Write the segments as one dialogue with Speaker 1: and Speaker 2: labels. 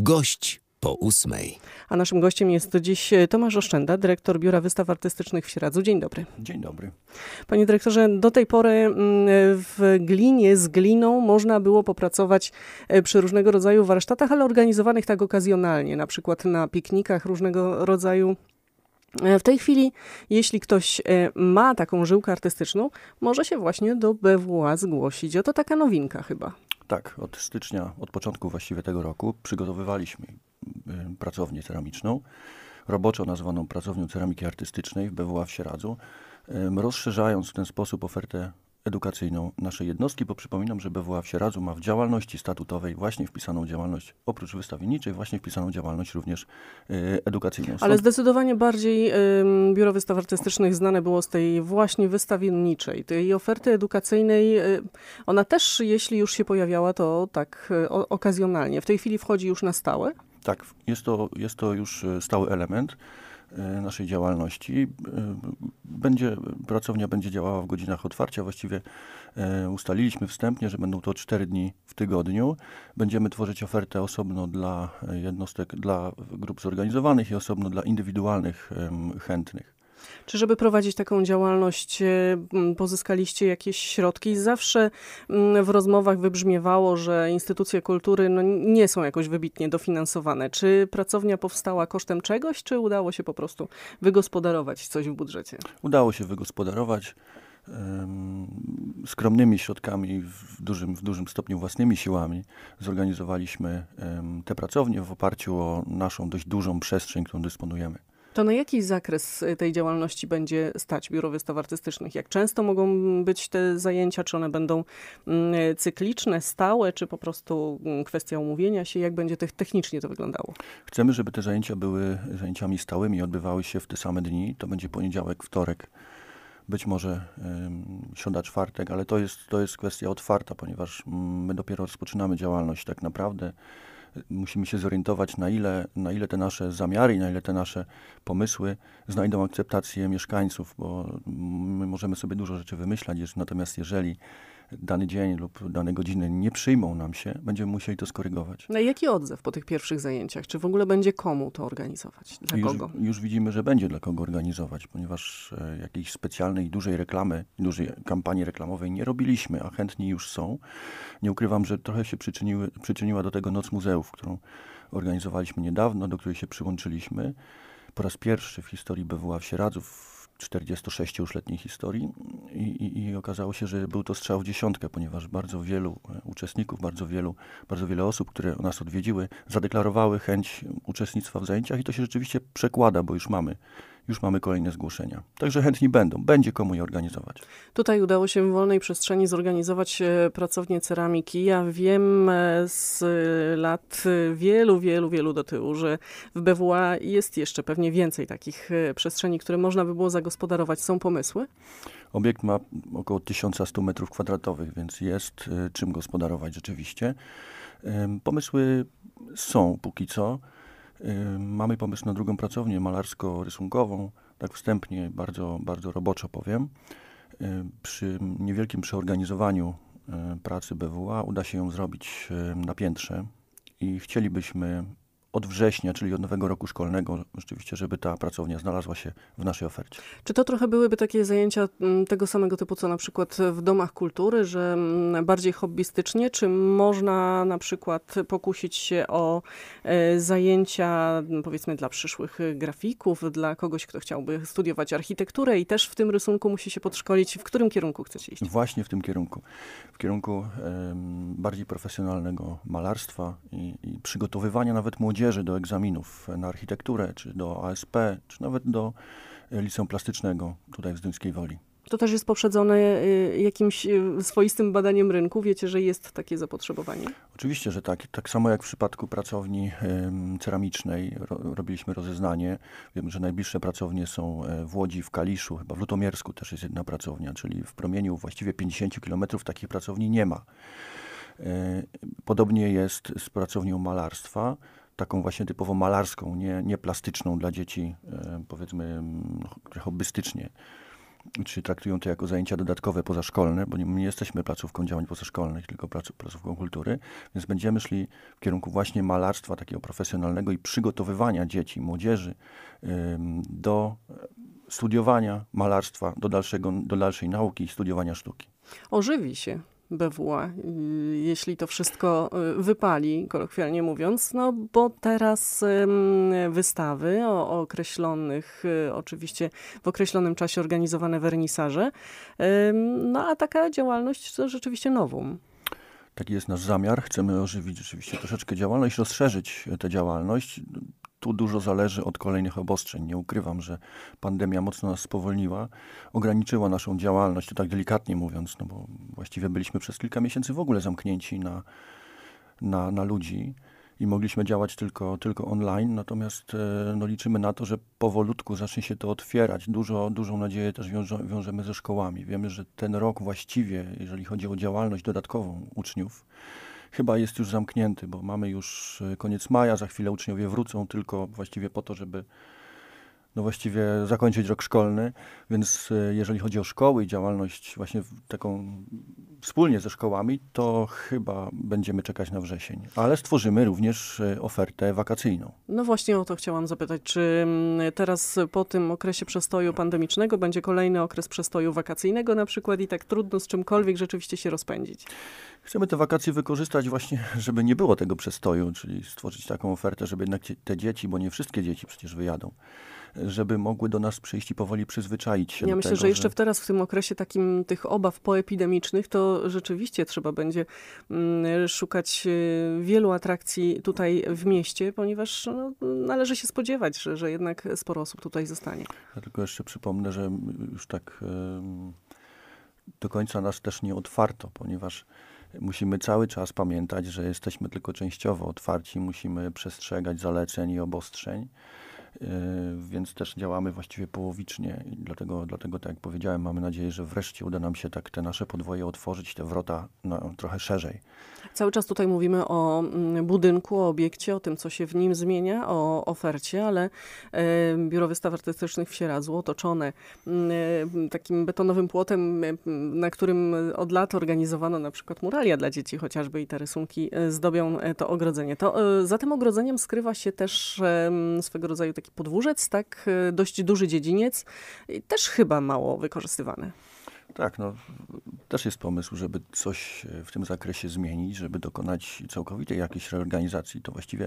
Speaker 1: Gość po 8.
Speaker 2: A naszym gościem jest dziś Tomasz Oszczęda, dyrektor Biura Wystaw Artystycznych w Sieradzu. Dzień dobry.
Speaker 3: Dzień dobry.
Speaker 2: Panie dyrektorze, do tej pory w glinie, z gliną można było popracować przy różnego rodzaju warsztatach, ale organizowanych tak okazjonalnie, na przykład na piknikach różnego rodzaju. W tej chwili, jeśli ktoś ma taką żyłkę artystyczną, może się właśnie do BWA zgłosić. Oto taka nowinka chyba.
Speaker 3: Tak, od stycznia, od początku właściwie tego roku przygotowywaliśmy pracownię ceramiczną, roboczo nazwaną Pracownią Ceramiki Artystycznej w BWA w Sieradzu, rozszerzając w ten sposób ofertę edukacyjną naszej jednostki, bo przypominam, że BWA w Sieradzu ma w działalności statutowej właśnie wpisaną działalność, oprócz wystawienniczej, właśnie wpisaną działalność również edukacyjną.
Speaker 2: Ale zdecydowanie bardziej Biuro Wystaw Artystycznych znane było z tej właśnie wystawienniczej, tej oferty edukacyjnej. Ona też, jeśli już się pojawiała, to tak okazjonalnie. W tej chwili wchodzi już na stałe?
Speaker 3: Tak, jest to już stały element naszej działalności. Pracownia będzie działała w godzinach otwarcia. Właściwie ustaliliśmy wstępnie, że będą to 4 dni w tygodniu. Będziemy tworzyć ofertę osobno dla jednostek, dla grup zorganizowanych i osobno dla indywidualnych chętnych.
Speaker 2: Czy żeby prowadzić taką działalność pozyskaliście jakieś środki? Zawsze w rozmowach wybrzmiewało, że instytucje kultury nie są jakoś wybitnie dofinansowane. Czy pracownia powstała kosztem czegoś, czy udało się po prostu wygospodarować coś w budżecie?
Speaker 3: Udało się wygospodarować skromnymi środkami, w dużym stopniu własnymi siłami. Zorganizowaliśmy tę pracownię w oparciu o naszą dość dużą przestrzeń, którą dysponujemy.
Speaker 2: To na jaki zakres tej działalności będzie stać Biuro Wystaw Artystycznych? Jak często mogą być te zajęcia? Czy one będą cykliczne, stałe, czy po prostu kwestia umówienia się? Jak będzie technicznie to wyglądało?
Speaker 3: Chcemy, żeby te zajęcia były zajęciami stałymi, odbywały się w te same dni. To będzie poniedziałek, wtorek, być może środa, czwartek, ale to jest kwestia otwarta, ponieważ my dopiero rozpoczynamy działalność tak naprawdę. Musimy się zorientować, na ile te nasze zamiary i na ile te nasze pomysły znajdą akceptację mieszkańców, bo my możemy sobie dużo rzeczy wymyślać, natomiast jeżeli dany dzień lub dane godziny nie przyjmą nam się, będziemy musieli to skorygować.
Speaker 2: No i jaki odzew po tych pierwszych zajęciach? Czy w ogóle będzie komu to organizować? Dla kogo?
Speaker 3: Już widzimy, że będzie dla kogo organizować, ponieważ jakiejś specjalnej, dużej reklamy, dużej kampanii reklamowej nie robiliśmy, a chętni już są. Nie ukrywam, że trochę się przyczyniła do tego Noc Muzeów, którą organizowaliśmy niedawno, do której się przyłączyliśmy. Po raz pierwszy w historii BWA w Sieradzu, w 46-letniej historii i okazało się, że był to strzał w dziesiątkę, ponieważ bardzo wielu uczestników, bardzo wiele osób, które nas odwiedziły, zadeklarowały chęć uczestnictwa w zajęciach i to się rzeczywiście przekłada, bo już mamy kolejne zgłoszenia. Także chętni będzie komu je organizować.
Speaker 2: Tutaj udało się w wolnej przestrzeni zorganizować pracownię ceramiki. Ja wiem z lat wielu do tyłu, że w BWA jest jeszcze pewnie więcej takich przestrzeni, które można by było zagospodarować. Są pomysły?
Speaker 3: Obiekt ma około 1100 m², więc jest czym gospodarować rzeczywiście. Pomysły są póki co. Mamy pomysł na drugą pracownię malarsko-rysunkową, tak wstępnie, bardzo roboczo powiem. Przy niewielkim przeorganizowaniu pracy BWA uda się ją zrobić na piętrze i chcielibyśmy od września, czyli od nowego roku szkolnego, rzeczywiście, żeby ta pracownia znalazła się w naszej ofercie.
Speaker 2: Czy to trochę byłyby takie zajęcia tego samego typu, co na przykład w domach kultury, że bardziej hobbystycznie, czy można na przykład pokusić się o zajęcia, powiedzmy, dla przyszłych grafików, dla kogoś, kto chciałby studiować architekturę i też w tym rysunku musi się podszkolić? W którym kierunku chcecie iść?
Speaker 3: Właśnie w tym kierunku. W kierunku bardziej profesjonalnego malarstwa i przygotowywania nawet młodzieży do egzaminów na architekturę, czy do ASP, czy nawet do liceum plastycznego tutaj w Zduńskiej Woli.
Speaker 2: To też jest poprzedzone jakimś swoistym badaniem rynku? Wiecie, że jest takie zapotrzebowanie?
Speaker 3: Oczywiście, że tak. Tak samo jak w przypadku pracowni ceramicznej robiliśmy rozeznanie. Wiemy, że najbliższe pracownie są w Łodzi, w Kaliszu, chyba w Lutomiersku też jest jedna pracownia, czyli w promieniu właściwie 50 km takich pracowni nie ma. Podobnie jest z pracownią malarstwa, taką właśnie typowo malarską, nie plastyczną dla dzieci, powiedzmy hobbystycznie czy traktują to jako zajęcia dodatkowe pozaszkolne, bo nie jesteśmy placówką działań pozaszkolnych, tylko placówką kultury, więc będziemy szli w kierunku właśnie malarstwa takiego profesjonalnego i przygotowywania dzieci, młodzieży do studiowania malarstwa, do dalszej nauki i studiowania sztuki.
Speaker 2: Ożywi się BWA, jeśli to wszystko wypali, kolokwialnie mówiąc, no bo teraz wystawy o określonych, oczywiście w określonym czasie organizowane wernisaże, no a taka działalność to rzeczywiście novum.
Speaker 3: Taki jest nasz zamiar. Chcemy ożywić rzeczywiście troszeczkę działalność, rozszerzyć tę działalność. Tu dużo zależy od kolejnych obostrzeń. Nie ukrywam, że pandemia mocno nas spowolniła, ograniczyła naszą działalność, to tak delikatnie mówiąc, no bo właściwie byliśmy przez kilka miesięcy w ogóle zamknięci na ludzi i mogliśmy działać tylko online, natomiast no, liczymy na to, że powolutku zacznie się to otwierać. Dużą nadzieję też wiążemy ze szkołami. Wiemy, że ten rok właściwie, jeżeli chodzi o działalność dodatkową uczniów, chyba jest już zamknięty, bo mamy już koniec maja, za chwilę uczniowie wrócą tylko właściwie po to, żeby no właściwie zakończyć rok szkolny, więc jeżeli chodzi o szkoły i działalność właśnie taką wspólnie ze szkołami, to chyba będziemy czekać na wrzesień. Ale stworzymy również ofertę wakacyjną.
Speaker 2: No właśnie o to chciałam zapytać, czy teraz po tym okresie przestoju pandemicznego będzie kolejny okres przestoju wakacyjnego na przykład i tak trudno z czymkolwiek rzeczywiście się rozpędzić?
Speaker 3: Chcemy te wakacje wykorzystać właśnie, żeby nie było tego przestoju, czyli stworzyć taką ofertę, żeby jednak te dzieci, bo nie wszystkie dzieci przecież wyjadą, żeby mogły do nas przyjść i powoli przyzwyczaić się do
Speaker 2: myślę,
Speaker 3: tego,
Speaker 2: że jeszcze teraz w tym okresie takim tych obaw poepidemicznych, to rzeczywiście trzeba będzie szukać wielu atrakcji tutaj w mieście, ponieważ no, należy się spodziewać, że jednak sporo osób tutaj zostanie.
Speaker 3: Ja tylko jeszcze przypomnę, że już tak do końca nas też nie otwarto, ponieważ musimy cały czas pamiętać, że jesteśmy tylko częściowo otwarci, musimy przestrzegać zaleceń i obostrzeń, więc też działamy właściwie połowicznie i dlatego, tak jak powiedziałem, mamy nadzieję, że wreszcie uda nam się tak te nasze podwoje otworzyć, te wrota trochę szerzej.
Speaker 2: Cały czas tutaj mówimy o budynku, o obiekcie, o tym, co się w nim zmienia, o ofercie, ale Biuro Wystaw Artystycznych w Sieradzu, otoczone takim betonowym płotem, na którym od lat organizowano na przykład muralia dla dzieci chociażby i te rysunki zdobią to ogrodzenie. To za tym ogrodzeniem skrywa się też swego rodzaju taki podwórzec, tak, dość duży dziedziniec, też chyba mało wykorzystywany.
Speaker 3: Tak, no też jest pomysł, żeby coś w tym zakresie zmienić, żeby dokonać całkowitej jakiejś reorganizacji. To właściwie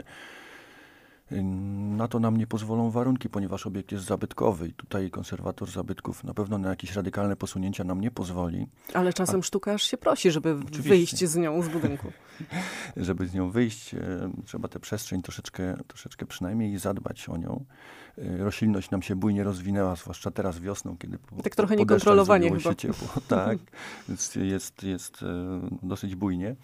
Speaker 3: na to nam nie pozwolą warunki, ponieważ obiekt jest zabytkowy i tutaj konserwator zabytków na pewno na jakieś radykalne posunięcia nam nie pozwoli.
Speaker 2: Ale czasem sztuka aż się prosi, żeby wyjść z nią z budynku.
Speaker 3: Żeby z nią wyjść, trzeba tę przestrzeń troszeczkę przynajmniej zadbać o nią. Roślinność nam się bujnie rozwinęła, zwłaszcza teraz wiosną, kiedy
Speaker 2: tak trochę niekontrolowanie chyba.
Speaker 3: Się ciepło. Tak, więc jest dosyć bujnie.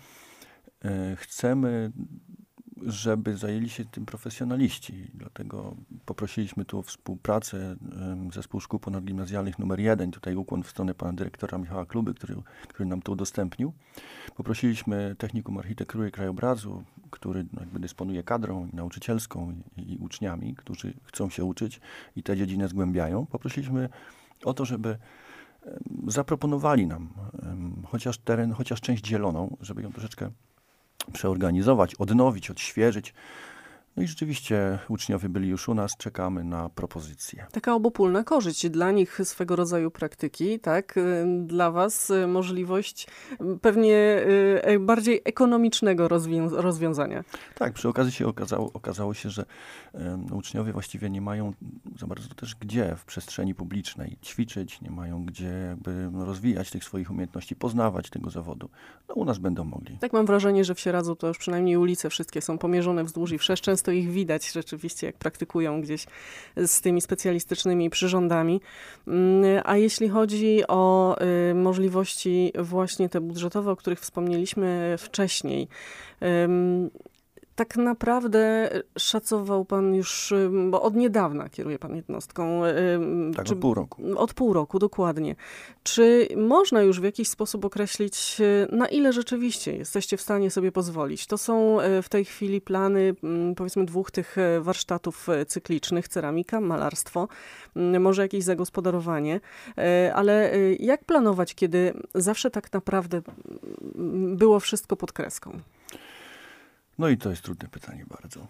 Speaker 3: Chcemy, żeby zajęli się tym profesjonaliści. Dlatego poprosiliśmy tu o współpracę Zespół Szkół Ponadgimnazjalnych nr 1. Tutaj ukłon w stronę pana dyrektora Michała Kluby, który nam to udostępnił. Poprosiliśmy Technikum Architektury i Krajobrazu, który jakby dysponuje kadrą nauczycielską i uczniami, którzy chcą się uczyć i tę dziedzinę zgłębiają. Poprosiliśmy o to, żeby zaproponowali nam chociaż część zieloną, żeby ją troszeczkę przeorganizować, odnowić, odświeżyć. No i rzeczywiście uczniowie byli już u nas, czekamy na propozycje.
Speaker 2: Taka obopólna korzyść, dla nich swego rodzaju praktyki, tak? Dla was możliwość pewnie bardziej ekonomicznego rozwiązania.
Speaker 3: Tak, przy okazji się okazało się, że uczniowie właściwie nie mają za bardzo też gdzie w przestrzeni publicznej ćwiczyć, nie mają gdzie jakby rozwijać tych swoich umiejętności, poznawać tego zawodu. No u nas będą mogli.
Speaker 2: Tak mam wrażenie, że w Sieradzu to już przynajmniej ulice wszystkie są pomierzone wzdłuż i wszerz. Często ich widać rzeczywiście, jak praktykują gdzieś z tymi specjalistycznymi przyrządami. A jeśli chodzi o możliwości właśnie te budżetowe, o których wspomnieliśmy wcześniej, Tak naprawdę szacował pan już, bo od niedawna kieruje pan jednostką.
Speaker 3: Tak, od pół roku.
Speaker 2: Od pół roku, dokładnie. Czy można już w jakiś sposób określić, na ile rzeczywiście jesteście w stanie sobie pozwolić? To są w tej chwili plany, powiedzmy, 2 tych warsztatów cyklicznych, ceramika, malarstwo, może jakieś zagospodarowanie, ale jak planować, kiedy zawsze tak naprawdę było wszystko pod kreską?
Speaker 3: No i to jest trudne pytanie bardzo.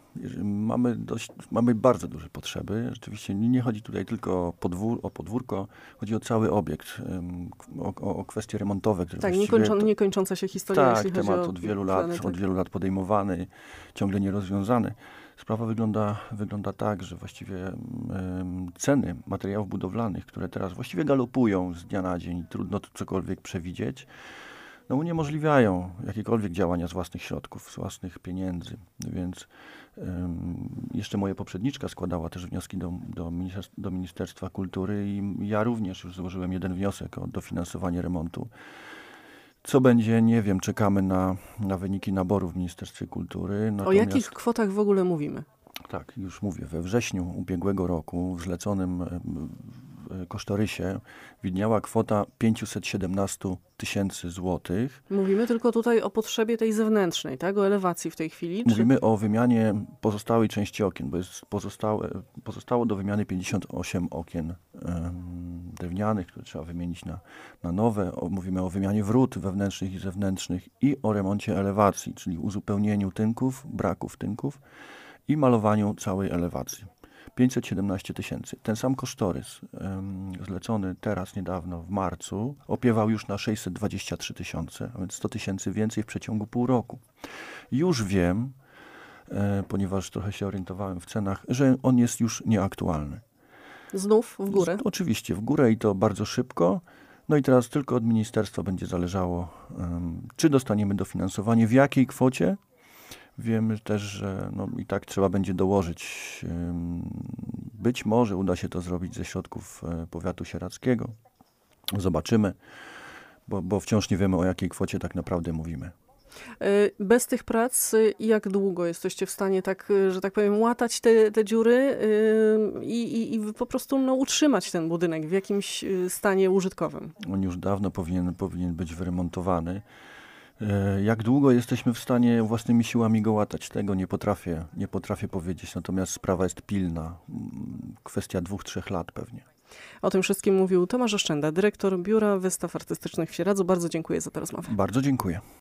Speaker 3: Mamy bardzo duże potrzeby. Rzeczywiście nie chodzi tutaj tylko o podwórko, chodzi o cały obiekt, o kwestie remontowe. Które
Speaker 2: tak, niekończąca się historia,
Speaker 3: tak,
Speaker 2: jeśli chodzi
Speaker 3: temat
Speaker 2: o
Speaker 3: od wielu lat podejmowany, ciągle nierozwiązany. Sprawa wygląda tak, że właściwie ceny materiałów budowlanych, które teraz właściwie galopują z dnia na dzień, trudno tu cokolwiek przewidzieć, no uniemożliwiają jakiekolwiek działania z własnych środków, z własnych pieniędzy. Więc jeszcze moja poprzedniczka składała też wnioski do Ministerstwa Kultury i ja również już złożyłem jeden wniosek o dofinansowanie remontu. Co będzie, nie wiem, czekamy na wyniki naboru w Ministerstwie Kultury.
Speaker 2: O jakich kwotach w ogóle mówimy?
Speaker 3: Tak, już mówię. We wrześniu ubiegłego roku w zleconym kosztorysie widniała kwota 517 000 złotych.
Speaker 2: Mówimy tylko tutaj o potrzebie tej zewnętrznej, tak? O elewacji w tej chwili?
Speaker 3: Mówimy o wymianie pozostałej części okien, bo jest pozostało do wymiany 58 okien drewnianych, które trzeba wymienić na nowe. Mówimy o wymianie wrót wewnętrznych i zewnętrznych i o remoncie elewacji, czyli uzupełnieniu tynków, braków tynków i malowaniu całej elewacji. 517 000. Ten sam kosztorys zlecony teraz niedawno w marcu opiewał już na 623 000, a więc 100 000 więcej w przeciągu pół roku. Już wiem, ponieważ trochę się orientowałem w cenach, że on jest już nieaktualny.
Speaker 2: Znów w górę?
Speaker 3: Oczywiście w górę i to bardzo szybko. No i teraz tylko od ministerstwa będzie zależało, czy dostaniemy dofinansowanie, w jakiej kwocie. Wiemy też, że i tak trzeba będzie dołożyć. Być może uda się to zrobić ze środków powiatu sieradzkiego. Zobaczymy, bo wciąż nie wiemy, o jakiej kwocie tak naprawdę mówimy.
Speaker 2: Bez tych prac jak długo jesteście w stanie, tak, że tak powiem, łatać te dziury i po prostu utrzymać ten budynek w jakimś stanie użytkowym?
Speaker 3: On już dawno powinien być wyremontowany. Jak długo jesteśmy w stanie własnymi siłami go łatać? Tego nie potrafię powiedzieć, natomiast sprawa jest pilna. Kwestia 2-3 lat pewnie.
Speaker 2: O tym wszystkim mówił Tomasz Oszczęda, dyrektor Biura Wystaw Artystycznych w Sieradzu. Bardzo dziękuję za tę rozmowę.
Speaker 3: Bardzo dziękuję.